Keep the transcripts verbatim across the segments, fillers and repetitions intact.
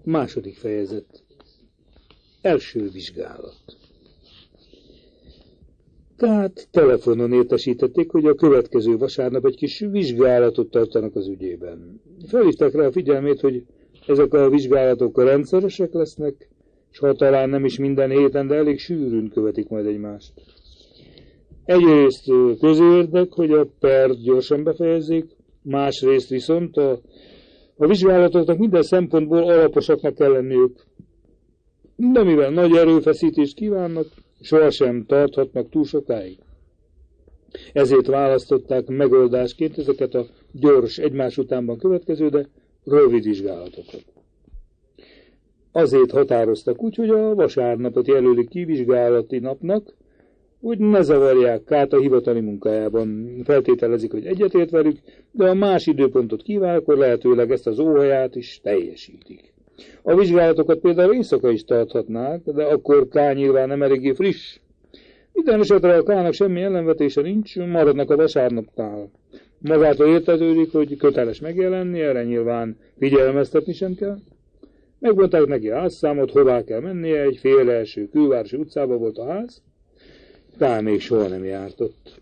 Második fejezet. Első vizsgálat. Tehát telefonon értesítették, hogy a következő vasárnap egy kis vizsgálatot tartanak az ügyében. Felhívták rá a figyelmét, hogy ezek a vizsgálatok rendszeresek lesznek, és ha talán nem is minden héten, de elég sűrűn követik majd egymást. Egyrészt közérdek, hogy a pert gyorsan befejezzék, másrészt viszont a, a vizsgálatoknak minden szempontból alaposaknak kell lenniük. De mivel nagy erőfeszítést kívánnak, sohasem tarthatnak túl sokáig. Ezért választották megoldásként ezeket a gyors, egymás utánban következő, de rövid vizsgálatokat. Azért határoztak úgy, hogy a vasárnapot jelölik ki vizsgálati napnak, hogy ne zavarják Kát a hivatali munkájában. Feltételezik, hogy egyetért velük, de a más időpontot kíván, akkor lehetőleg ezt az óhaját is teljesítik. A vizsgálatokat például éjszaka is tarthatnák, de akkor K nyilván nem eléggé friss. Minden esetre a K-nak semmi ellenvetése nincs, maradnak a vasárnapnál. Magától értetődik, hogy köteles megjelenni, erre nyilván figyelmeztetni sem kell. Megmondták neki a házszámot, hová kell mennie, egy fél első külvárosi utcában volt a ház. K még soha nem járt ott.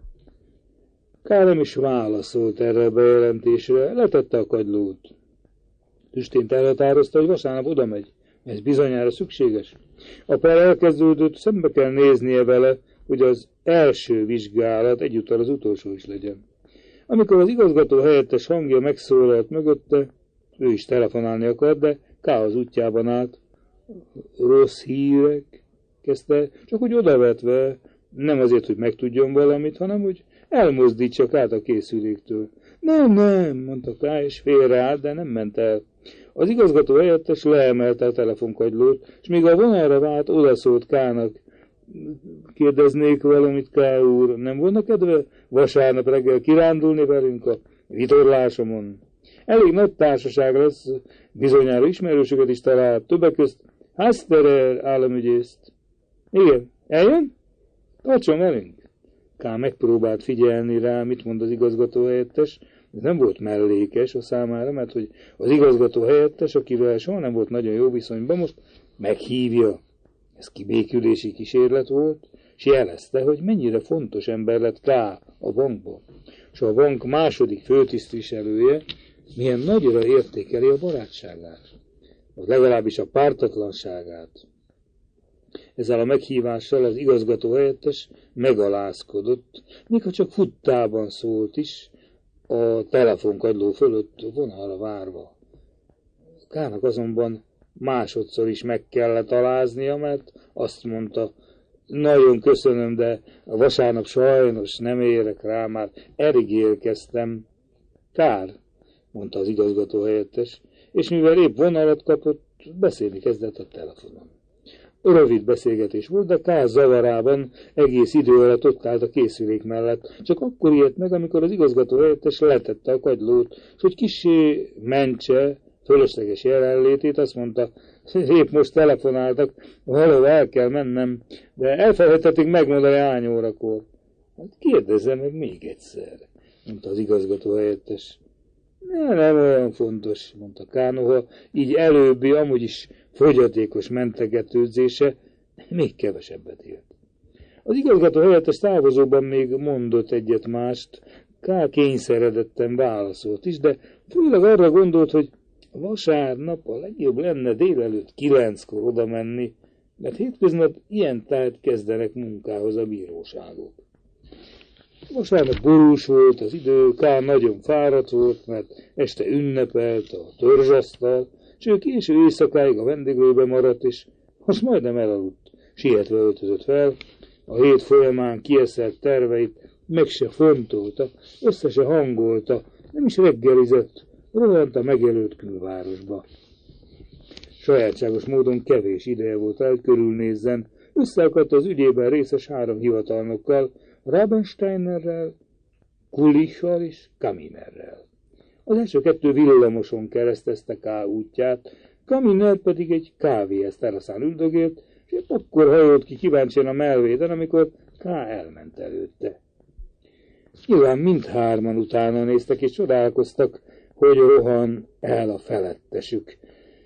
K nem is válaszolt erre a bejelentésre, letette a kagylót. Tüstént elhatározta, hogy vasárnap oda megy. Ez bizonyára szükséges. A per elkezdődött, szembe kell néznie vele, hogy az első vizsgálat egyúttal az utolsó is legyen. Amikor az igazgató helyettes hangja megszólalt mögötte, ő is telefonálni akart, de K az útjában állt. Rossz hírek, kezdte, csak úgy odavetve, nem azért, hogy megtudjon valamit, hanem hogy elmozdítsa K-t a készüléktől. Nem, nem, mondta K, és félreállt, de nem ment el. Az igazgató helyettes leemelte a telefonkagylót, és míg a vonalra vált, odaszólt K-nak. Kérdeznék valamit, K úr, nem volna kedve vasárnap reggel kirándulni velünk a vitorlásomon? Elég nagy társaság lesz, bizonyára ismerősöket is talált, többek közt Hasterer államügyészt. Igen, eljön? Tartson velünk. K megpróbált figyelni rá, mit mond az igazgató helyettes. Ez nem volt mellékes a számára, mert hogy az igazgató helyettes, akivel soha nem volt nagyon jó viszonyban, most meghívja. Ez kibékülési kísérlet volt, és jelezte, hogy mennyire fontos ember lett K a bankban. És a bank második főtisztviselője milyen nagyra értékeli a barátságát, vagy legalábbis a pártatlanságát. Ezzel a meghívással az igazgató helyettes megalázkodott, még ha csak futtában szólt is, a telefonkagyló fölött vonalra várva. K-nak azonban másodszor is meg kellett aláznia, mert azt mondta, nagyon köszönöm, de a vasárnap sajnos nem érek rá, már elég érkeztem. Kár, mondta az igazgató helyettes, és mivel épp vonalat kapott, beszélni kezdett a telefonon. Rövid beszélgetés volt, de K zavarában egész idő alatt ott állt a készülék mellett. Csak akkor ijedt meg, amikor az igazgató helyettes letette a kagylót, és hogy kissé mentse fölösleges jelenlétét, azt mondta, épp most telefonáltak, valahol el kell mennem, de elfelejtették megmondani hány órakor. Hát kérdezzem meg még egyszer, mondta az igazgató helyettes. Ne, nem olyan fontos, mondta K, noha így előbbi, amúgy is fogyatékos mentegetődzése még kevesebbet élt. Az igazgató helyettes távozóban még mondott egyet mást, K kényszeredetten válaszolt is, de főleg arra gondolt, hogy vasárnap a legjobb lenne délelőtt kilenckor oda menni, mert hétköznap ilyen tájt kezdenek munkához a bíróságok. Vasárnap borús volt az idő, K nagyon fáradt volt, mert este ünnepelt a törzsasztal, és ő késő éjszakáig a vendéglőbe maradt, és most majdnem elaludt. Sietve öltözött fel, a hét folyamán kieszelt terveit meg se fontolta, össze se hangolta, nem is reggelizett, rohant a megjelölt külvárosba. Sajátságos módon kevés ideje volt el, hogy körülnézzen, összeakadt az ügyében részes három hivatalnokkal, Rabensteinerrel, Kulichal és Kaminerrel. Az első kettő villamoson keresztezte K útját, Kaminer pedig egy kávéhez teraszán üldögélt, és épp akkor hajolt ki kíváncsian a melvéden, amikor K elment előtte. Nyilván mindhárman utána néztek és csodálkoztak, hogy rohan el a felettesük.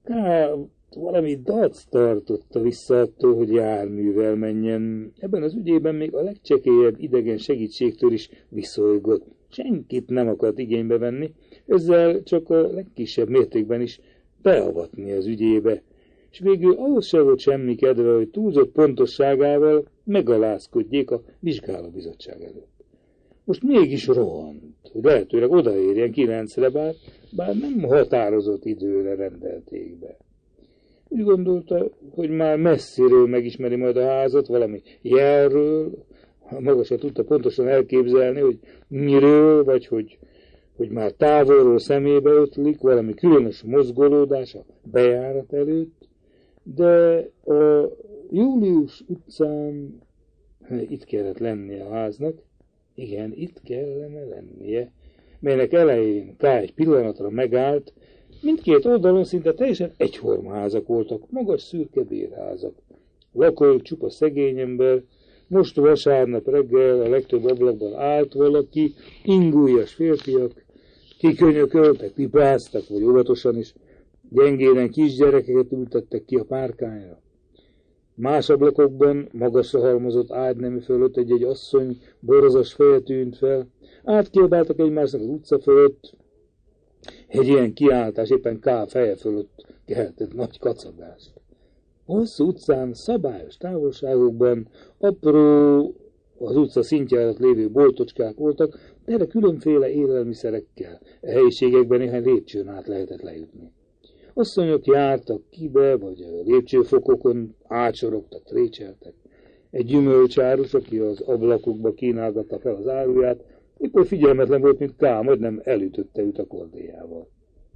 Ká valami dac tartotta vissza attól, hogy járművel menjen. Ebben az ügyében még a legcsekélyebb idegen segítségtől is viszolygott. Senkit nem akart igénybe venni, ezzel csak a legkisebb mértékben is beavatni az ügyébe, és végül ahhoz se volt semmi kedve, hogy túlzott pontosságával megalázkodjék a vizsgálóbizottság előtt. Most mégis rohant, hogy lehetőleg odaérjen kilencre, bár, bár nem határozott időre rendelték be. Úgy gondolta, hogy már messziről megismeri majd a házat, valami jelről, maga se tudta pontosan elképzelni, hogy miről, vagy hogy, hogy már távolról szemébe ötlik, valami különös mozgolódás a bejárat előtt, de a Július utcán itt kellett lennie a háznak, igen, itt kellene lennie, melynek elején K egy pillanatra megállt, mindkét oldalon szinte teljesen egyforma házak voltak, magas szürke bérházak. Lakójuk csupa szegény ember, most vasárnap reggel a legtöbb ablakban állt valaki, ingújas férfiak, kikönyököltek, pipáztak, vagy óvatosan is, gyengénen kisgyerekeket ültettek ki a párkányra. Más ablakokban magasra halmozott ágynemű fölött egy-egy asszony borzas feje tűnt fel, átkiabáltak egymásnak az utca fölött, egy ilyen kiáltás éppen K feje fölött keltett nagy kacagást. A hosszú utcán szabályos távolságokban apró, az utca szintje alatt lévő boltocskák voltak, de erre különféle élelmiszerekkel, a helyiségekben néhány lépcsőn át lehetett lejutni. Asszonyok jártak kibe, vagy a lépcsőfokokon átsorogtak, trécseltek. Egy gyümölcsárus, aki az ablakokba kínálgatta fel az áruját, épp oly figyelmetlen volt, mint K, majdnem elütötte őt a kordéjával.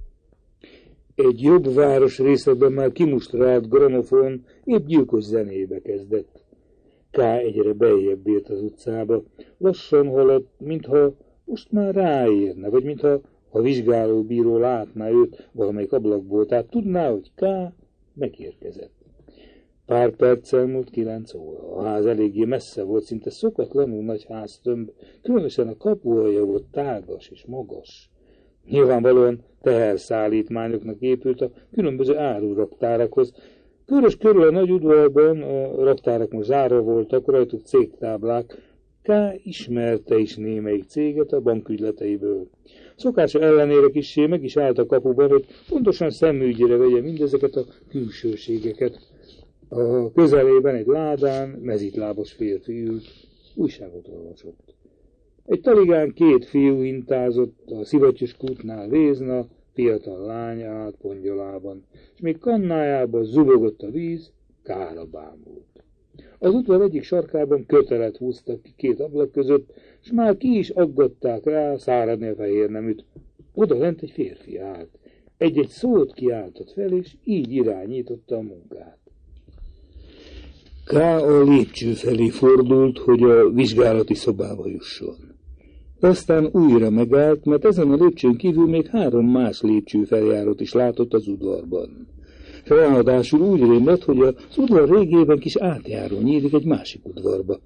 Egy jobb város részletben már kimustrált gramofon épp gyilkos zenébe kezdett. K egyre beljebb ért az utcába, lassan haladt, mintha most már ráérne, vagy mintha a vizsgálóbíró látná őt valamelyik ablakból, tehát tudná, hogy K megérkezett. Pár perccel múlt kilenc óra. A ház eléggé messze volt, szinte szokatlanul nagy háztömb, különösen a kapualja volt tágas és magas. Nyilvánvalóan teherszállítmányoknak épült a különböző áruraktárakhoz. Körös körül a nagy udvarban a raktárak most zárva voltak, rajtuk cégtáblák. K ismerte is némelyik céget a bankügyleteiből. Szokása ellenére kissé meg is állt a kapuban, hogy pontosan szemügyre vegye mindezeket a külsőségeket. A közelében egy ládán mezitlábos férfi ült, újságot olvasott. Egy taligán két fiú hintázott, a szivattyús kútnál Vézna, fiatal lány állt pongyolában, és még kannájában zubogott a víz, Kára bámult. Az udvar egyik sarkában kötelet húztak ki két ablak között, és már ki is aggatták rá száradni a fehér neműt. Oda lent egy férfi állt. Egy-egy szót kiáltott fel, és így irányította a munkát. K a lépcső felé fordult, hogy a vizsgálati szobába jusson. Aztán újra megállt, mert ezen a lépcsőn kívül még három más lépcsőfeljárót is látott az udvarban. Ráadásul úgy rémlett, hogy az udvar régében kis átjáró nyílik egy másik udvarba.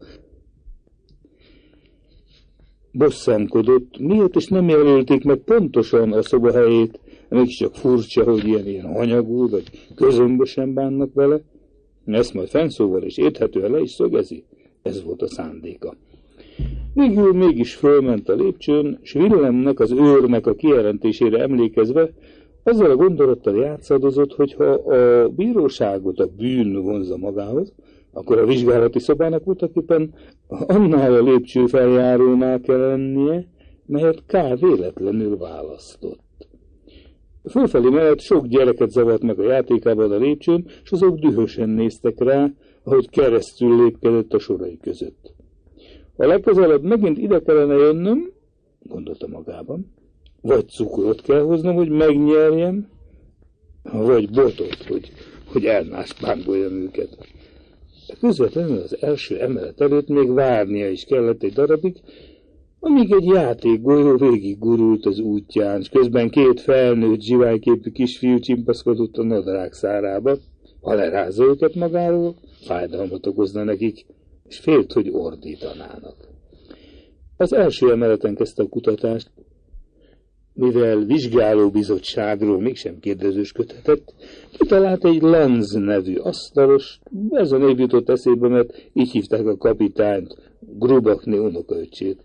Bosszankodott, miért is nem jelölték meg pontosan a szoba helyét, mégiscsak furcsa, hogy ilyen, ilyen hanyagul, vagy közömbösen bánnak vele. Ezt majd fennszóval és érthetően le is szögezi. Ez volt a szándéka. Végül mégis fölment a lépcsőn, s Willemnek, az őrnek a kijelentésére emlékezve, azzal a gondolattal játszadozott, hogy ha a bíróságot a bűn vonza magához, akkor a vizsgálati szobának voltaképpen annál a lépcsőfeljárónál kell lennie, melyet K véletlenül választott. Fölfelé mellett sok gyereket zavart meg a játékában a lépcsőn, és azok dühösen néztek rá, ahogy keresztül lépkedett a sorai között. A legközelebb megint ide kellene jönnöm, gondolta magában, vagy cukrot kell hoznom, hogy megnyerjem, vagy botot, hogy, hogy elmáspángoljam őket. Közvetlenül az első emelet előtt még várnia is kellett egy darabig, amíg egy játékgolyó végig gurult az útján, és közben két felnőtt zsiványképű kisfiú csimpaszkodott a nadrág szárába. Ha lerázza őket magáról, fájdalmat okozna nekik, és félt, hogy ordítanának. Az első emeleten kezdte a kutatást. mivel vizsgálóbizottságról mégsem kérdezősködhetett, kitalált egy Lanz nevű asztalos, ez a név jutott eszébe, mert így hívták a kapitányt, Grubachné unokaöccsét.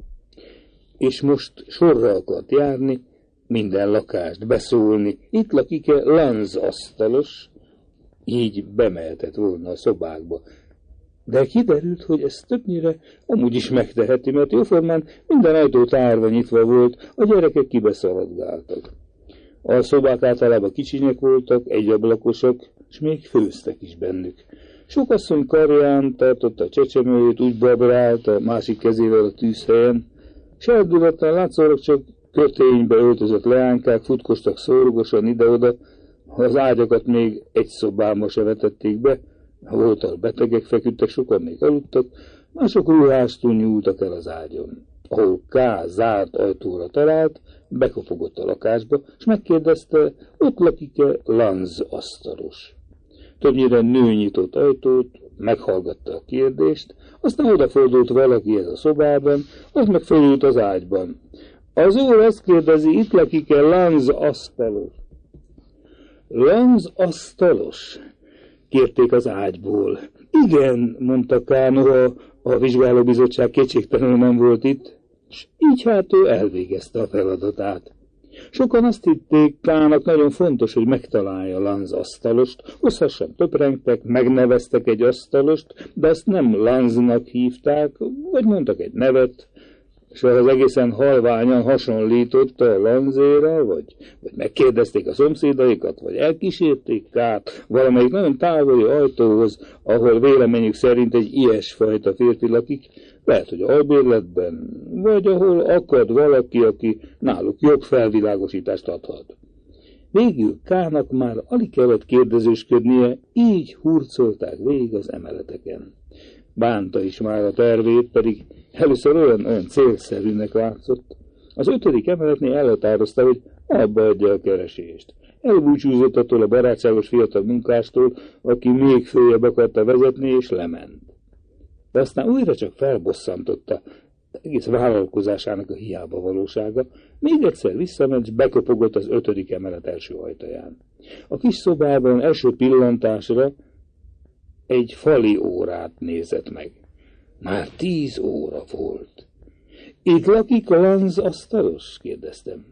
És most sorra akart járni, minden lakást beszólni. Itt lakik-e Lanz asztalos, így bemehetett volna a szobákba. De kiderült, hogy ez többnyire amúgy is megteheti, mert jóformán minden ajtó tárva nyitva volt, a gyerekek kibeszaladgáltak. A szobák általában kicsinyek voltak, egyablakosok, és még főztek is bennük. Sok asszony karján tartotta a csecsemőjét, úgy babrált a másik kezével a tűzhelyen. Serdületlen látszólag csak köténybe öltözött leánykák futkostak szórogosan ide-oda, az ágyakat még egy szobába se vetették be, voltak betegek, feküdtek, sokan még aludtak, mások ruhástól nyúltak el az ágyon. Ahol K. zárt ajtóra talált, bekopogott a lakásba, és megkérdezte, ott lakik-e Lanz asztalos. Többnyire nő nyitott ajtót, meghallgatta a kérdést, aztán odafordult valakihez a szobában, az meg fölült az ágyban. Az úr azt kérdezi, itt lakik-e Lanz asztalos? Lanz asztalos? Kérték az ágyból. Igen, mondta K. noha a vizsgálóbizottság kétségtelenül nem volt itt, és így hát ő elvégezte a feladatát. Sokan azt hitték, K-nak nagyon fontos, hogy megtalálja Lanz asztalost, hosszasan töprengtek, megneveztek egy asztalost, de azt nem Lanznak hívták, vagy mondtak egy nevet, és az egészen halványan hasonlított a Lanzére, vagy, vagy megkérdezték a szomszédaikat, vagy elkísérték K-t valamelyik nagyon távoli ajtóhoz, ahol véleményük szerint egy ilyesfajta férfi lakik, lehet, hogy albérletben, vagy ahol akad valaki, aki náluk jobb felvilágosítást adhat. Végül K-nak már alig kellett kérdezősködnie, így hurcolták végig az emeleteken. Bánta is már a tervét, pedig először olyan, olyan célszerűnek látszott. Az ötödik emeletnél elhatározta, hogy abba adja a keresést. Elbúcsúzott attól a barátságos fiatal munkástól, aki még följebb akarta vezetni, és lement. De aztán újra csak felbosszantotta egész vállalkozásának a hiába valósága, még egyszer visszament, és bekopogott az ötödik emelet első ajtaján. A kis szobában első pillantásra egy fali órát nézett meg. Már tíz óra volt. Itt lakik a Lanz asztalos? Kérdeztem.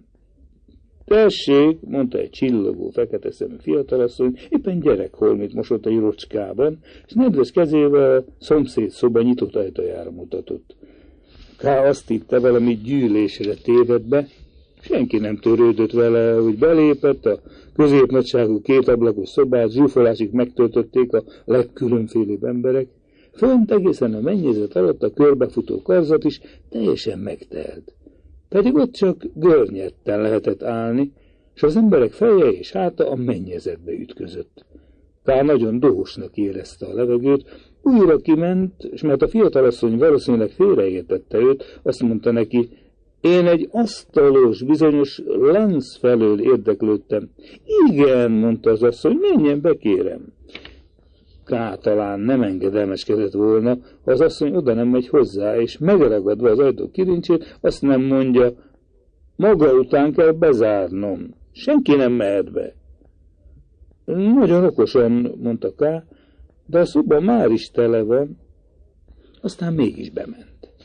Tessék, mondta egy csillogó, fekete szemű fiatalasszony, éppen gyerekholmit mosott a jurocskában, és nedves kezével a szomszéd szoba nyitott ajtajára mutatott. K. azt hitte, valami gyűlésre tévedt be, senki nem törődött vele, hogy belépett, a középnagyságú kétablakos szobát zsúfolásig megtöltötték a legkülönfélébb emberek, fönt egészen a mennyezet alatt a körbefutó karzat is teljesen megtelt. Pedig ott csak görnyetten lehetett állni, és az emberek feje és háta a mennyezetbe ütközött. K. nagyon dohosnak érezte a levegőt, újra kiment, és mert a fiatalasszony valószínűleg félreértette őt, azt mondta neki, én egy asztalos, bizonyos Lanz felől érdeklődtem. Igen, mondta az asszony, menjen be, kérem. K. talán nem engedelmeskedett volna, ha az asszony oda nem megy hozzá, és megragadva az ajtó kilincsét, azt nem mondja, maga után kell bezárnom. Senki nem mehet be. Nagyon okosan, mondta K., de a szoba már is tele van. Aztán mégis bement.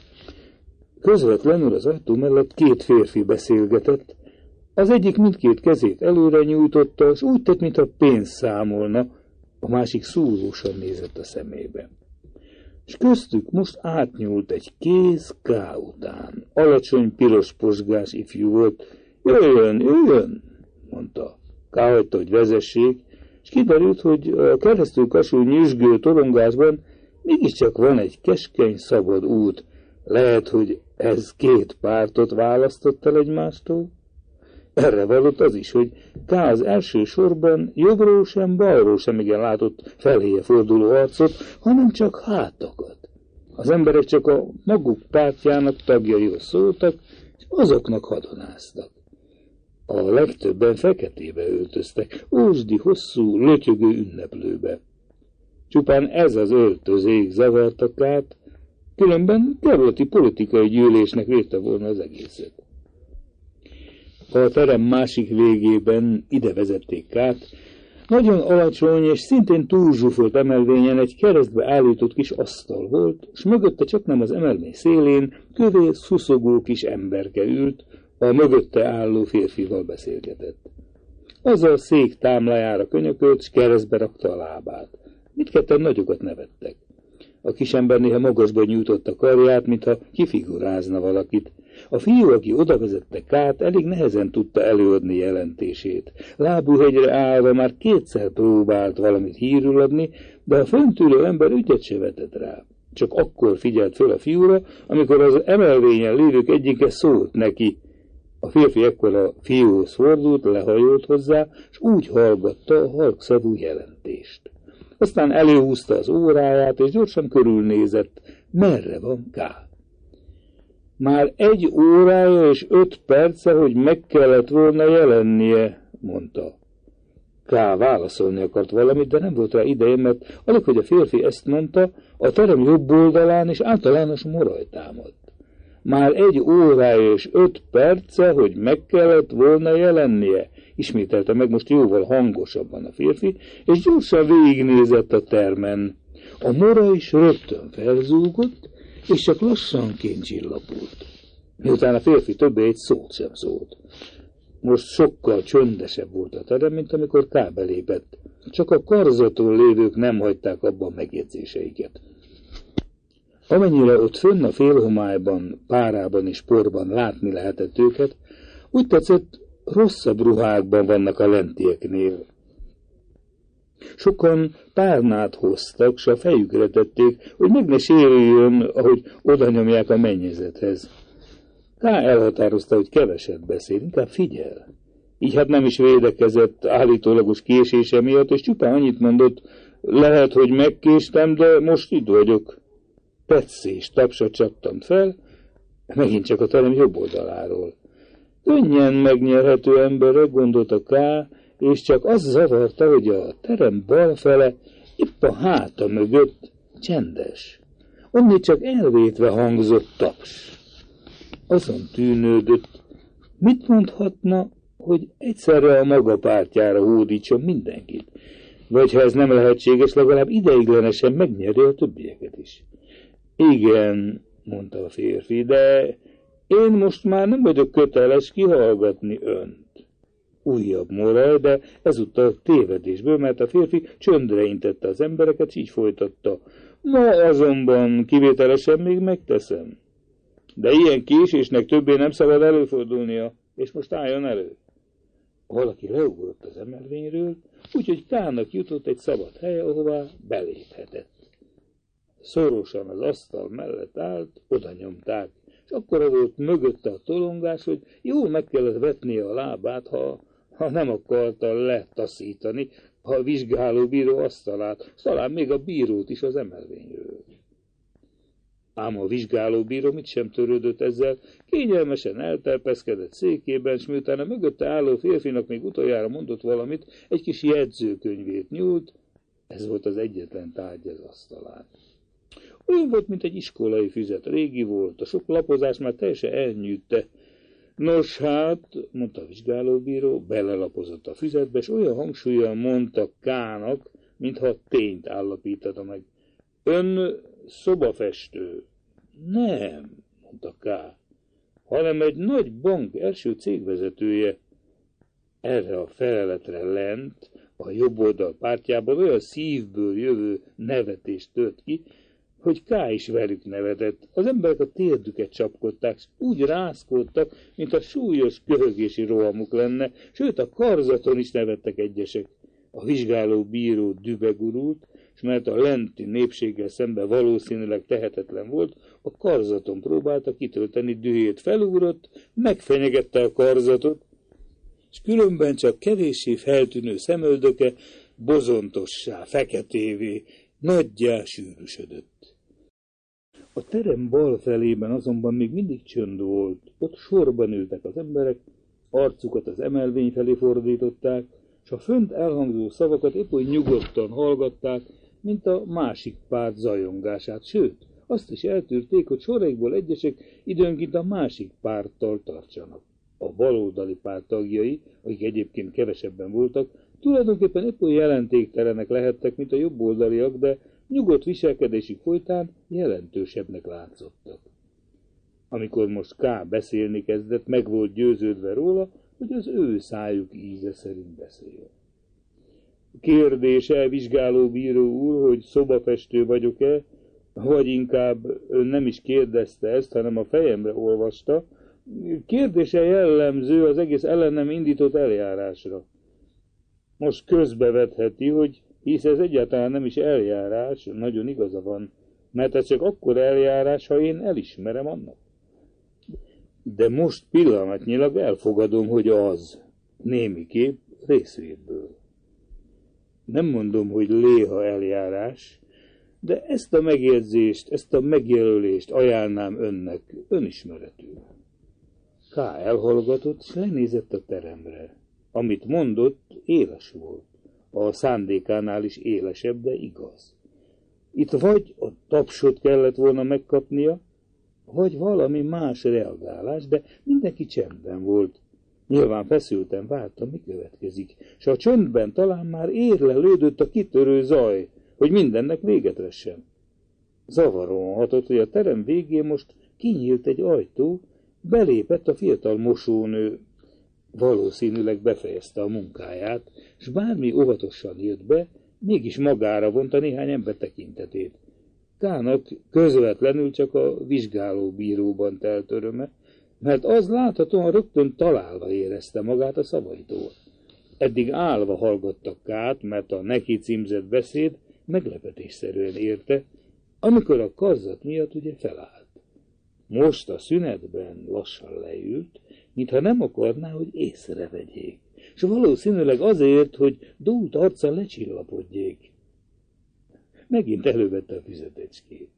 Közvetlenül az ajtó mellett két férfi beszélgetett, az egyik mindkét kezét előre nyújtotta, és úgy tett, mintha pénzt számolna, a másik szúrósan nézett a szemébe. És köztük most átnyúlt egy kéz K. után. Alacsony, piros posgás ifjú volt. Jöjjön, jöjjön, mondta. K. hagyta, hogy vezessék, és kiderült, hogy a keresztülkasú nyüzsgő torongásban mégiscsak van egy keskeny, szabad út. Lehet, hogy ez két pártot választott el egymástól? Erre valott az is, hogy K. az első sorban jobbról sem, balról sem igen látott feléje forduló arcot, hanem csak hátakat. Az emberek csak a maguk pártjának tagjaihoz szóltak, és azoknak hadonáztak. A legtöbben feketébe öltöztek, ósdi, hosszú, lötyögő ünneplőbe. Csupán ez az öltözék zavarta K-t, különben kerületi politikai gyűlésnek védte volna az egészet. A terem másik végében ide vezették Kát. Nagyon alacsony és szintén túlzsúfolt emelvényen egy keresztbe állított kis asztal volt, s mögötte csaknem az emelvény szélén kövér, szuszogó kis emberke ült, a mögötte álló férfival beszélgetett. Az a szék támlájára könyökölt, s keresztbe rakta a lábát. Mindketten nagyokat nevettek. A kisember néha magasba nyújtotta karját, mintha kifigurázna valakit. A fiú, aki odavezette Kát, elég nehezen tudta előadni jelentését. Lábúhegyre állva már kétszer próbált valamit hírül adni, de a föntülő ember ügyet se vetett rá. Csak akkor figyelt föl a fiúra, amikor az emelvényen lévők egyike szólt neki. A férfi ekkor a fiúhoz fordult, lehajolt hozzá, s úgy hallgatta a halkszavú jelentést. Aztán előhúzta az óráját, és gyorsan körülnézett, merre van K. Már egy órája és öt perce, hogy meg kellett volna jelennie, mondta. K. válaszolni akart valamit, de nem volt rá ideje, mert alig, hogy a férfi ezt mondta, a terem jobb oldalán és általános moraj támadt. Már egy órája és öt perce, hogy meg kellett volna jelennie, ismételte meg most jóval hangosabban a férfi, és gyorsan végignézett a termen. A mora is rögtön felzúgott, és csak lassanként csillapult. Miután a férfi többé egy szót sem szólt. Most sokkal csöndesebb volt a terem, mint amikor K. belépett. Csak a karzaton lévők nem hagyták abban megjegyzéseiket. Amennyire ott fönn a félhomályban, párában és porban látni lehetett őket, úgy tetszett, rosszabb ruhákban vannak a lentieknél. Sokan párnát hoztak, s a fejükre tették, hogy meg ne sérüljön, ahogy odanyomják a mennyezethez. K. elhatározta, hogy keveset beszél, inkább figyel. Így hát nem is védekezett állítólagos késése miatt, és csupán annyit mondott, lehet, hogy megkéstem, de most itt vagyok. Tetszés tapsot csaptam fel, megint csak a terem jobb oldaláról. Könnyen megnyerhető emberre, gondolta K., és csak az zavarta, hogy a terem balfele, épp a háta mögött csendes. Onnét csak elvétve hangzott taps. Azon tűnődött, mit mondhatna, hogy egyszerre a maga pártjára hódítson mindenkit, vagy ha ez nem lehetséges, legalább ideiglenesen megnyeri a többieket is. Igen, mondta a férfi, de én most már nem vagyok köteles kihallgatni önt. Újabb moraj, de ezúttal tévedésből, mert a férfi csöndre intette az embereket, és így folytatta. Ma azonban kivételesen még megteszem. De ilyen késésnek többé nem szabad előfordulnia, és most álljon elő. Valaki leugrott az emelvényről, úgyhogy K-nak jutott egy szabad hely, ahová beléphetett. Szorosan az asztal mellett állt, oda nyomták, és akkora volt mögötte a tolongás, hogy jól meg kellett vetnie a lábát, ha, ha nem akarta letaszítani a vizsgálóbíró asztalát, talán még a bírót is az emelvényről. Ám a vizsgálóbíró mit sem törődött ezzel, kényelmesen elterpeszkedett székében, s miután a mögötte álló férfinak még utoljára mondott valamit, egy kis jegyzőkönyvét nyújt, ez volt az egyetlen tárgy az asztalán. Olyan volt, mint egy iskolai füzet, régi volt, a sok lapozás már teljesen elnyűgte. Nos hát, mondta a vizsgálóbíró, belelapozott a füzetbe, és olyan hangsúllyal mondta K-nak, mintha tényt állapítana meg. Ön szobafestő. Nem, mondta K, hanem egy nagy bank első cégvezetője. Erre a feleletre lent, a jobb oldal pártjában olyan szívből jövő nevetést tört ki, hogy K is velük nevetett. Az emberek a térdüket csapkodták, s úgy rázkodtak, mint a súlyos köhögési rohamuk lenne, sőt a karzaton is nevettek egyesek. A vizsgáló bíró dübegurult, és mert a lenti népséggel szemben valószínűleg tehetetlen volt, a karzaton próbálta kitölteni dühét, felugrott, megfenyegette a karzatot, és különben csak kevéssé feltűnő szemöldöke bozontossá, feketévé, nagyjá sűrűsödött. A terem bal felében azonban még mindig csönd volt, ott sorban ültek az emberek, arcukat az emelvény felé fordították, és a fönt elhangzó szavakat épp úgy nyugodtan hallgatták, mint a másik párt zajongását, sőt, azt is eltűrték, hogy soraikból egyesek időnként a másik párttal tartsanak. A baloldali párt tagjai, akik egyébként kevesebben voltak, tulajdonképpen épp olyan jelentéktelenek lehettek, mint a jobboldaliak, de nyugodt viselkedésük folytán jelentősebbnek látszottak. Amikor most K. beszélni kezdett, meg volt győződve róla, hogy az ő szájuk íze szerint beszél. Kérdése, vizsgálóbíró úr, hogy szobafestő vagyok-e, vagy inkább ön nem is kérdezte ezt, hanem a fejemre olvasta. Kérdése jellemző az egész ellenem indított eljárásra. Most közbevetheti, hogy hisz ez egyáltalán nem is eljárás, nagyon igaza van, mert ez csak akkor eljárás, ha én elismerem annak. De most pillanatnyilag elfogadom, hogy az, némiképp részvétből. Nem mondom, hogy léha eljárás, de ezt a megjegyzést, ezt a megjelölést ajánlnám önnek önismeretű. K. elhallgatott, és lenézett a teremre. Amit mondott, éles volt. A szándékánál is élesebb, de igaz. Itt vagy a tapsot kellett volna megkapnia, vagy valami más reagálás, de mindenki csendben volt. Nyilván feszülten vártam, mi következik, és a csöndben talán már érlelődött a kitörő zaj, hogy mindennek véget vessen. Zavaron hatott, hogy a terem végén most kinyílt egy ajtó, belépett a fiatal mosónő, valószínűleg befejezte a munkáját, és bármi óvatosan jött be, mégis magára vonta néhány ember tekintetét. Kának közvetlenül csak a vizsgálóbíróban telt öröme, mert az láthatóan rögtön találva érezte magát a szavaitól. Eddig állva hallgattak Kát, mert a neki címzett beszéd meglepetésszerűen érte, amikor a kazzat miatt ugye felállt. Most a szünetben lassan leült, mintha nem akarná, hogy észrevegyék, és valószínűleg azért, hogy dúlt arca lecsillapodjék. Megint elővette a füzetecskét.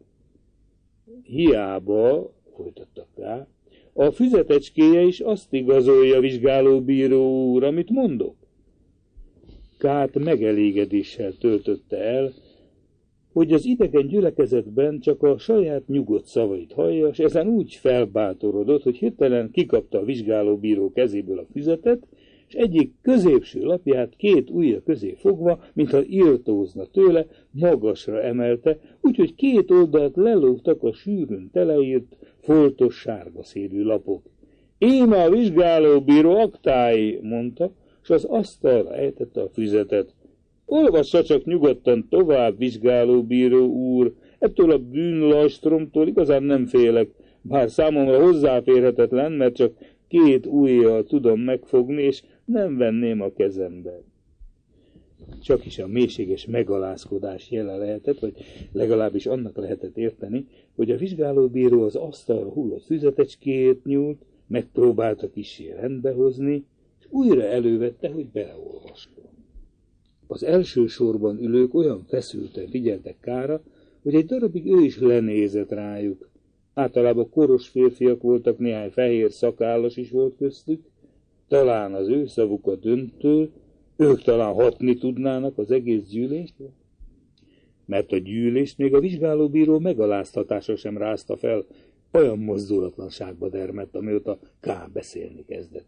Hiába, folytatta K., a füzetecskéje is azt igazolja, vizsgálóbíró úr, amit mondok. Kát megelégedéssel töltötte el, hogy az idegen gyülekezetben csak a saját nyugodt szavait hallja, és ezen úgy felbátorodott, hogy hirtelen kikapta a vizsgálóbíró kezéből a füzetet, és egyik középső lapját két ujja közé fogva, mintha irtózna tőle, magasra emelte, úgyhogy két oldalt lelógtak a sűrűn teleírt, foltos sárga szélű lapok. Íme a vizsgálóbíró aktái, mondta, és az asztalra ejtette a füzetet. Olvassa csak nyugodtan tovább, vizsgálóbíró úr, ettől a bűnlajstromtól igazán nem félek, bár számomra hozzáférhetetlen, mert csak két ujjal tudom megfogni, és nem venném a kezembe. Csak is a mélységes megalázkodás jele lehetett, vagy legalábbis annak lehetett érteni, hogy a vizsgálóbíró az asztalra hullott füzetecskét nyúlt, megpróbálta kissé rendbehozni, és újra elővette, hogy beleolvasson. Az első sorban ülők olyan feszülten figyeltek Kára, hogy egy darabig ő is lenézett rájuk. Általában koros férfiak voltak, néhány fehér szakállas is volt köztük, talán az ő szavuk a döntő, ők talán hatni tudnának az egész gyűlésre? Mert a gyűlést még a vizsgálóbíró megaláztatása sem rázta fel, olyan mozdulatlanságba dermedt, amióta K. beszélni kezdett.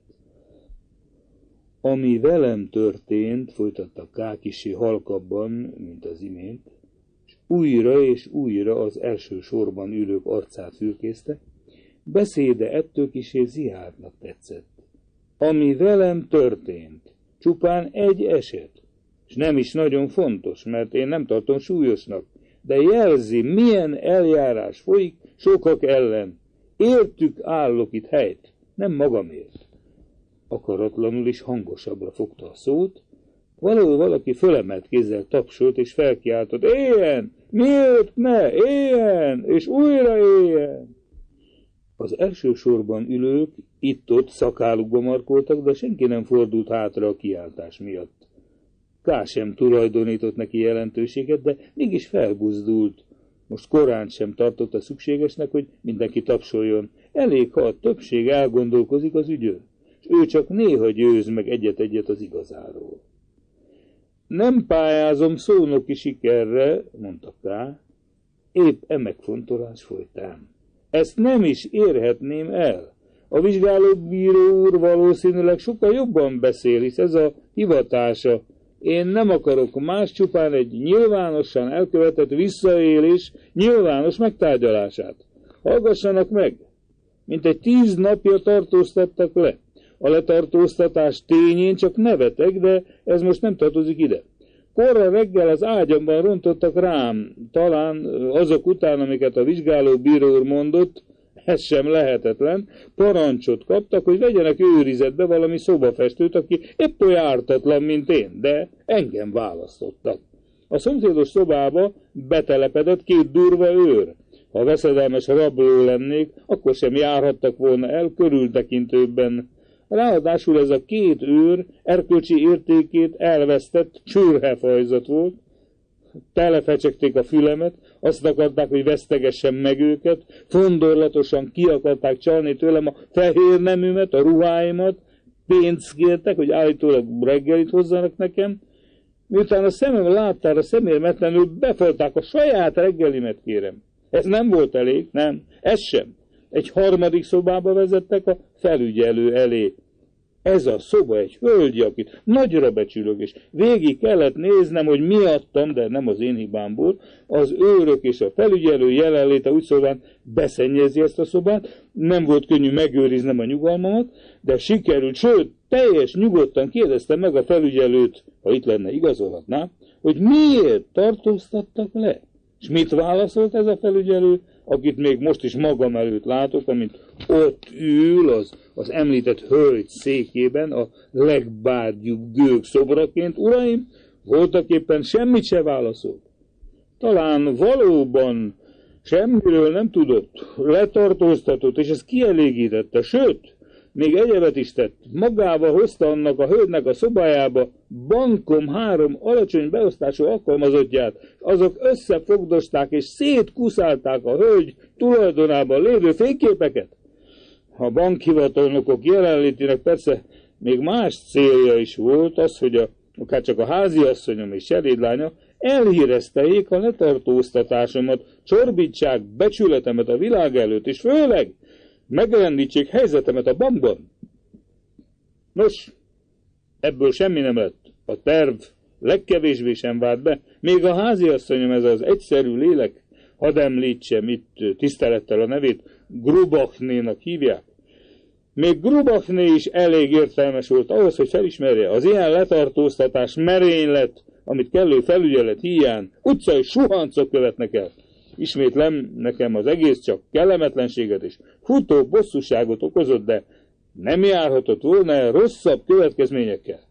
Ami velem történt, folytatta K. kissé halkabban, mint az imént, és újra és újra az első sorban ülők arcát fürkészte, beszéde ettől kissé Zihárnak tetszett. Ami velem történt, csupán egy eset, és nem is nagyon fontos, mert én nem tartom súlyosnak, de jelzi, milyen eljárás folyik sokak ellen. Értük állok itt helyt, nem magamért. Akaratlanul is hangosabbra fogta a szót, valahol valaki fölemelt kézzel tapsolt és felkiáltott, éljen, miért ne, éljen, és újra éljen. Az első sorban ülők itt-ott szakálukba markoltak, de senki nem fordult hátra a kiáltás miatt. K. sem tulajdonított neki jelentőséget, de mégis felbuzdult. Most korán sem tartotta szükségesnek, hogy mindenki tapsoljon. Elég, ha a többség elgondolkozik az ügyön, és ő csak néha győz meg egyet-egyet az igazáról. Nem pályázom szónoki sikerre, mondta K. épp e megfontolás folytán. Ezt nem is érhetném el. A vizsgálóbíró úr valószínűleg sokkal jobban beszél, hisz ez a hivatása. Én nem akarok más, csupán egy nyilvánosan elkövetett visszaélés nyilvános megtárgyalását. Hallgassanak meg! Mintegy tíz napja tartóztattak le. A letartóztatás tényén csak nevetek, de ez most nem tartozik ide. Korra reggel az ágyamban rontottak rám, talán azok után, amiket a vizsgálóbíró úr mondott, ez sem lehetetlen, parancsot kaptak, hogy vegyenek őrizetbe valami szobafestőt, aki épp olyan ártatlan, mint én, de engem választottak. A szomszédos szobába betelepedett két durva őr. Ha veszedelmes rabló lennék, akkor sem járhattak volna el körültekintőbben. Ráadásul ez a két őr erkölcsi értékét elvesztett csőrhefajzat volt, telefecsegték a fülemet, azt akarták, hogy vesztegessem meg őket, fondorlatosan ki akarták csalni tőlem a fehér neműmet, a ruháimat, pénzt kértek, hogy állítólag reggelit hozzanak nekem. Miután a szemem láttára szemérmetlenül befolták a saját reggelimet, kérem. Ez nem volt elég, nem, ez sem. Egy harmadik szobába vezettek a felügyelő elé. Ez a szoba egy hölgy, akit nagyra becsülök, és végig kellett néznem, hogy miattam, de nem az én hibámból, az őrök és a felügyelő jelenléte úgy szóval beszennyezi ezt a szobát. Nem volt könnyű megőriznem a nyugalmamat, de sikerült, sőt, teljes nyugodtan kérdeztem meg a felügyelőt, ha itt lenne, igazolhatná, hogy miért tartóztattak le. És mit válaszolt ez a felügyelő, akit még most is magam előtt látok, amint ott ül az, az említett hölgy székében, a legbárgyúbb gőg szobraként. Uraim, voltak éppen semmit se válaszolt. Talán valóban semmiről nem tudott, letartóztatott, és ez kielégítette, sőt, még egyebet is tett. Magával hozta annak a hölgynek a szobájába bankom három alacsony beosztású alkalmazottját. Azok összefogdosták és szétkuszálták a hölgy tulajdonában lévő fényképeket. A bankhivatalnokok jelenlétének persze még más célja is volt, az, hogy a, akár csak a háziasszonyom és cselédlánya elhírezteljék a letartóztatásomat, csorbítsák becsületemet a világ előtt, és főleg megrendítsék helyzetemet a bankban. Nos, ebből semmi nem lett. A terv legkevésbé sem vált be. Még a háziasszonyom, ez az egyszerű lélek, hadd említsem itt tisztelettel a nevét, Grubachnénak hívják. Még Grubachné is elég értelmes volt ahhoz, hogy felismerje, az ilyen letartóztatás merénylet, amit kellő felügyelet hiány, utcai suhancok követnek el. Ismétlem, nekem az egész csak kellemetlenséget és futó bosszúságot okozott, de nem járhatott volna el rosszabb következményekkel.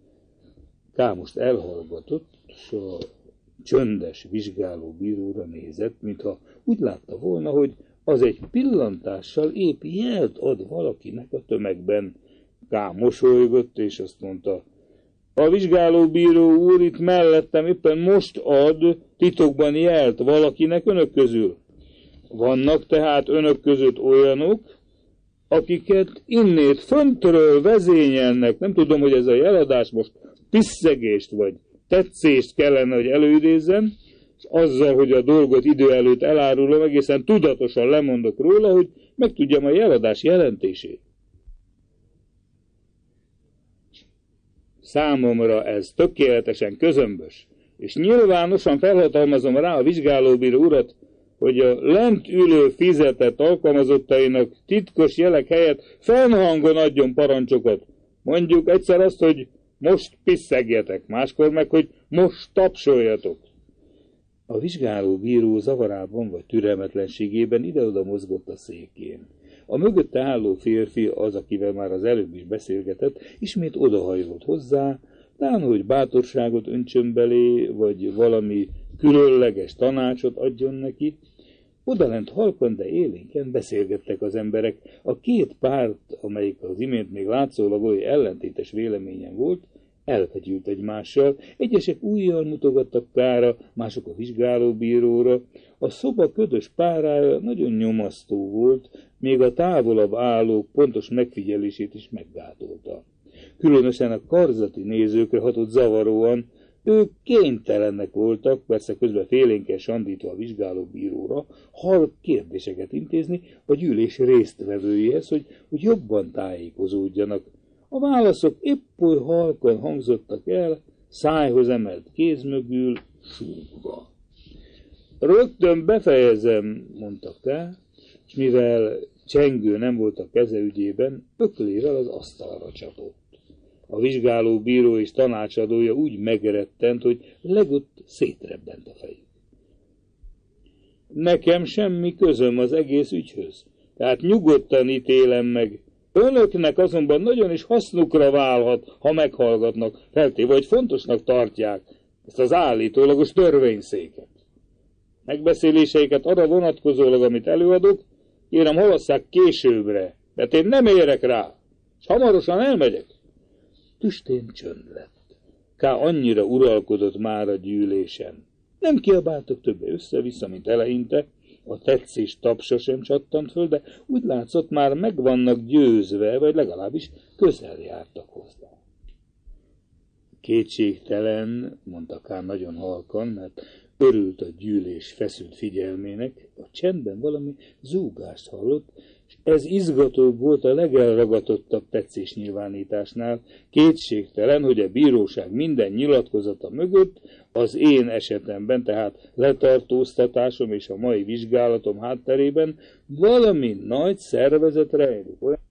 K. most elhallgatott, és a csöndes vizsgálóbíróra nézett, mintha úgy látta volna, hogy az egy pillantással épp jelt ad valakinek a tömegben. K. mosolygott, és azt mondta, a vizsgálóbíró úr itt mellettem éppen most ad titokban jelt valakinek önök közül. Vannak tehát önök között olyanok, akiket innét föntről vezényelnek. Nem tudom, hogy ez a jeladás most piszegést vagy tetszést kellene, hogy előidézzen, és azzal, hogy a dolgot idő előtt elárulom, egészen tudatosan lemondok róla, hogy megtudjam a jeladás jelentését. Számomra ez tökéletesen közömbös, és nyilvánosan felhatalmazom rá a vizsgálóbíró urat, hogy a lent ülő fizetett alkalmazottainak titkos jelek helyett fennhangon adjon parancsokat. Mondjuk egyszer azt, hogy most pisszegjetek, máskor meg, hogy most tapsoljatok. A vizsgálóbíró zavarában vagy türelmetlenségében ide-oda mozgott a székén. A mögötte álló férfi, az, akivel már az előbb is beszélgetett, ismét odahajolt hozzá, talán, hogy bátorságot öntsön belé, vagy valami különleges tanácsot adjon neki. Odalent halkan, de élénken beszélgettek az emberek. A két párt, amelyik az imént még látszólag oly ellentétes véleményen volt, elfegyült egymással, egyesek ujjal mutogattak Klára, mások a vizsgálóbíróra. A szoba ködös párája nagyon nyomasztó volt, még a távolabb állók pontos megfigyelését is meggátolta. Különösen a karzati nézőkre hatott zavaróan, Ők kénytelenek voltak, persze közben félénken sandítva a vizsgálóbíróra, halk kérdéseket intézni a gyűlés résztvevőihez, hogy, hogy jobban tájékozódjanak. A válaszok épp oly halkan hangzottak el, szájhoz emelt kéz mögül súgva. Rögtön befejezem, mondta K, és mivel csengő nem volt a keze ügyében, öklével az asztalra csapott. A vizsgálóbíró és tanácsadója úgy megrettent, hogy legott szétrebbent a fejük. Nekem semmi közöm az egész ügyhöz, tehát nyugodtan ítélem meg. Önöknek azonban nagyon is hasznukra válhat, ha meghallgatnak, feltéve, hogy fontosnak tartják ezt az állítólagos törvényszéket. Megbeszéléseiket arra vonatkozólag, amit előadok, kérem halasszák későbbre, mert én nem érek rá, és hamarosan elmegyek. Tüstén csönd lett. K. annyira uralkodott már a gyűlésen. Nem kiabáltak többé össze-vissza, mint eleinte, a tetszés tapsa sem csattant föl, de úgy látszott, már meg vannak győzve, vagy legalábbis közel jártak hozzá. Kétségtelen, mondta K. nagyon halkan, mert örült a gyűlés feszült figyelmének, a csendben valami zúgást hallott, és ez izgatóbb volt a legelragatottabb tetszésnyilvánításnál. Kétségtelen, hogy a bíróság minden nyilatkozata mögött az én esetemben, tehát letartóztatásom és a mai vizsgálatom hátterében valami nagy szervezet rejlik. Olyan,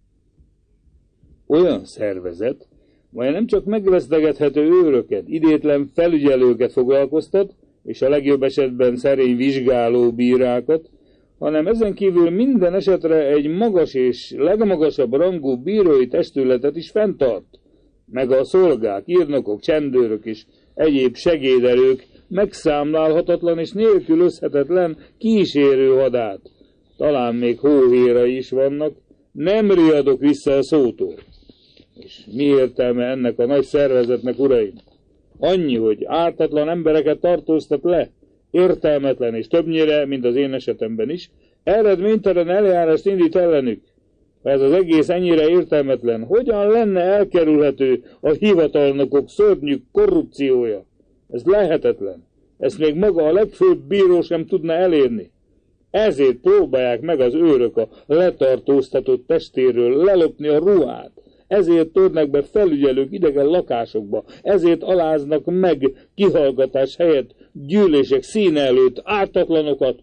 olyan szervezet, majd nem csak megvesztegethető őröket, idétlen felügyelőket foglalkoztat, és a legjobb esetben szerény vizsgáló bírákat, hanem ezen kívül minden esetre egy magas és legmagasabb rangú bírói testületet is fenntart, meg a szolgák, írnokok, csendőrök és egyéb segéderők megszámlálhatatlan és nélkülözhetetlen kísérő hadát. Talán még hóhérai is vannak, nem riadok vissza a szótól. És mi értelme ennek a nagy szervezetnek, uraim? Annyi, hogy ártatlan embereket tartóztat le, értelmetlen és többnyire, mint az én esetemben is, eredménytelen eljárást indít ellenük. Ha ez az egész ennyire értelmetlen, hogyan lenne elkerülhető a hivatalnokok szörnyű korrupciója? Ez lehetetlen. Ezt még maga a legfőbb bíró sem tudna elérni. Ezért próbálják meg az őrök a letartóztatott testéről lelopni a ruhát. Ezért törnek be felügyelők idegen lakásokba, ezért aláznak meg kihallgatás helyett gyűlések színe előtt ártatlanokat.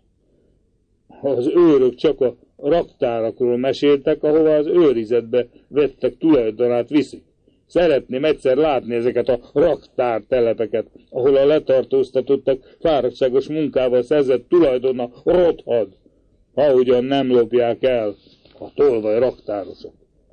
Az őrök csak a raktárakról meséltek, ahova az őrizetbe vettek tulajdonát viszik. Szeretném egyszer látni ezeket a raktártelepeket, ahol a letartóztatottak fáradtságos munkával szerzett tulajdona rothad, ha ugyan nem lopják el a tolvaj raktárosok.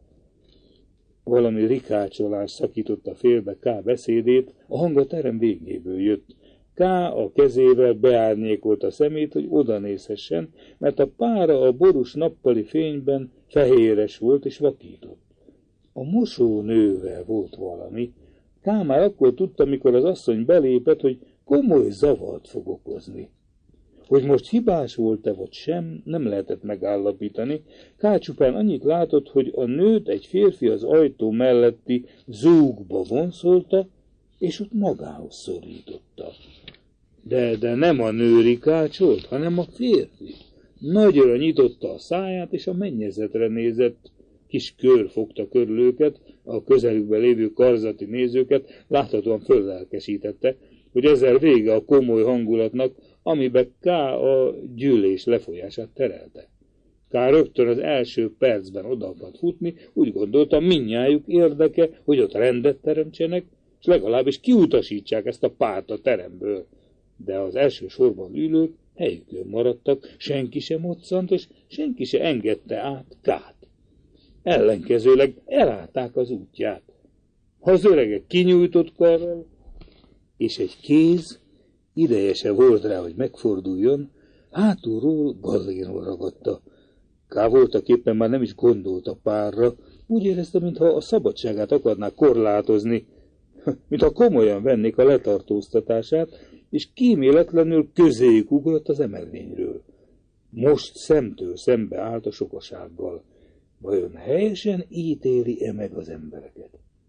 Valami rikácsolás szakította félbe K. beszédét, a hang a terem végéből jött. K. a kezével beárnyékolt a szemét, hogy oda nézhessen, mert a pára a borús nappali fényben fehéres volt és vakított. A mosónővel volt valami. K. már akkor tudta, mikor az asszony belépett, hogy komoly zavart fog okozni. Hogy most hibás volt-e vagy sem, nem lehetett megállapítani. K. csupán annyit látott, hogy a nőt egy férfi az ajtó melletti zúgba vonszolta, és ott magához szorította. De, de nem a nő rikácsolt, hanem a férfi. Nagyra nyitotta a száját, és a mennyezetre nézett. Kis kör fogta körül őket, a közelükben lévő karzati nézőket láthatóan föllelkesítette, hogy ezzel vége a komoly hangulatnak, amiben K. a gyűlés lefolyását terelte. K. rögtön az első percben oda akart futni, úgy gondolta, mindnyájuk érdeke, hogy ott rendet teremtsenek, és legalábbis kiutasítsák ezt a párt a teremből. De az első sorban ülők helyükön maradtak, senki sem moccant, és senki sem engedte át K-t. Ellenkezőleg elállták az útját. Ha az öregek kinyújtott karral, és egy kéz ideje se volt rá, hogy megforduljon, hátulról gallénról ragadta. K. voltaképpen már nem is gondolt a párra, úgy érezte, mintha a szabadságát akarná korlátozni, mintha komolyan vennék a letartóztatását, és kíméletlenül közéjük ugrott az emelvényről. Most szemtől szembe állt a sokasággal. Vajon helyesen ítéli-e meg az embereket?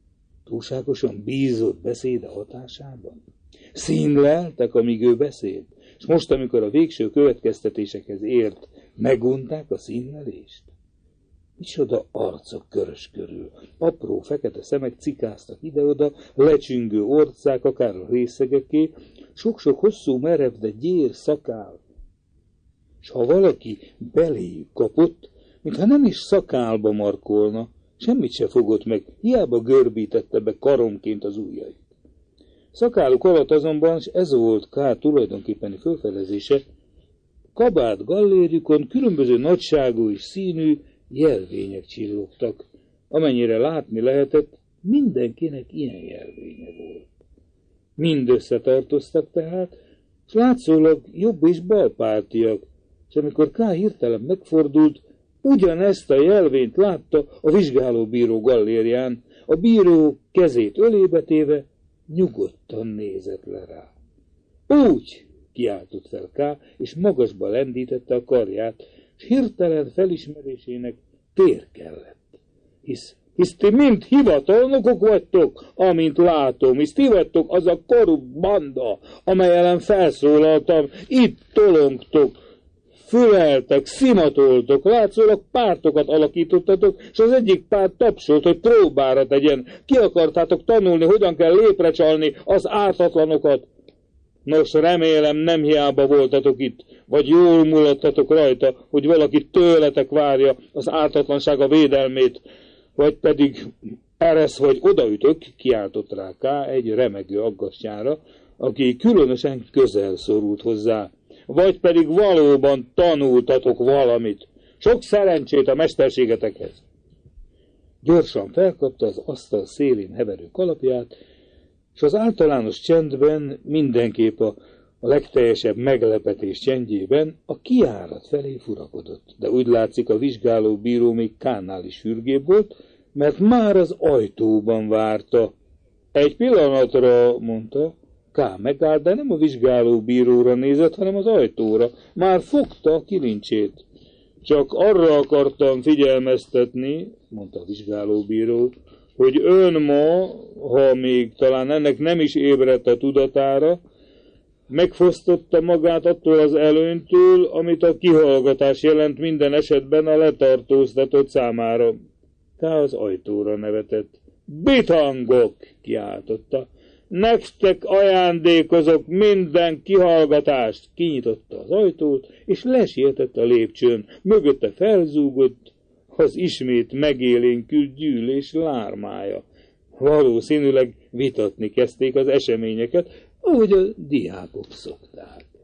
Túlságosan bízott beszéde hatásában? Színleltek, amíg ő beszélt, és most, amikor a végső következtetésekhez ért, megunták a színlelést? Micsoda arcok körös körül, apró fekete szemek cikáztak ide-oda, lecsüngő orcák, akár a részegeké, sok-sok hosszú merev, de gyér szakál. S ha valaki beléjük kapott, mintha nem is szakálba markolna, semmit se fogott meg, hiába görbítette be karomként az ujjait. Szakáluk alatt azonban, és ez volt K. tulajdonképpeni fölfedezése, kabát gallérjukon különböző nagyságú és színű jelvények csillogtak. Amennyire látni lehetett, mindenkinek ilyen jelvénye volt. Mind összetartoztak tehát, és látszólag jobb és balpártiak, és amikor K. hirtelen megfordult, ugyanezt a jelvényt látta a vizsgálóbíró gallérián, a bíró kezét ölébe téve, nyugodtan nézett le rá. Úgy, kiáltott fel K., és magasba lendítette a karját, és hirtelen felismerésének tér kellett. Hisz, hisz ti mind hivatalnokok vagytok, amint látom, hisz ti vagytok az a korrupt banda, amely ellen felszólaltam, itt tolongtok, füleltek, szimatoltok, látszólag pártokat alakítottatok, és az egyik párt tapsolt, hogy próbára tegyen. Ki akartátok tanulni, hogyan kell léprecsalni az ártatlanokat. Nos, remélem nem hiába voltatok itt, vagy jól mulattatok rajta, hogy valaki tőletek várja az ártatlansága védelmét, vagy pedig eresz vagy odaütök, kiáltott rá K. egy remegő aggastyára, aki különösen közel szorult hozzá. Vagy pedig valóban tanultatok valamit. Sok szerencsét a mesterségetekhez. Gyorsan felkapta az asztal szélén heverő kalapját, és az általános csendben, mindenképp a, a legteljesebb meglepetés csendjében a kijárat felé furakodott. De úgy látszik, a vizsgáló bíró még K-nál is sürgébb volt, mert már az ajtóban várta. Egy pillanatra, mondta, K. megállt, de nem a vizsgáló bíróra nézett, hanem az ajtóra. Már fogta a kilincsét. Csak arra akartam figyelmeztetni, mondta a vizsgálóbíró, hogy ön ma, ha még talán ennek nem is ébredt a tudatára, megfosztotta magát attól az előnytől, amit a kihallgatás jelent minden esetben a letartóztatott számára. K. az ajtóra nevetett. Bitangok, kiáltotta. Nektek ajándékozok minden kihallgatást. Kinyitotta az ajtót, és lesietett a lépcsőn. Mögötte felzúgott az ismét megélénkült gyűlés lármája. Valószínűleg vitatni kezdték az eseményeket, ahogy a diákok szokták.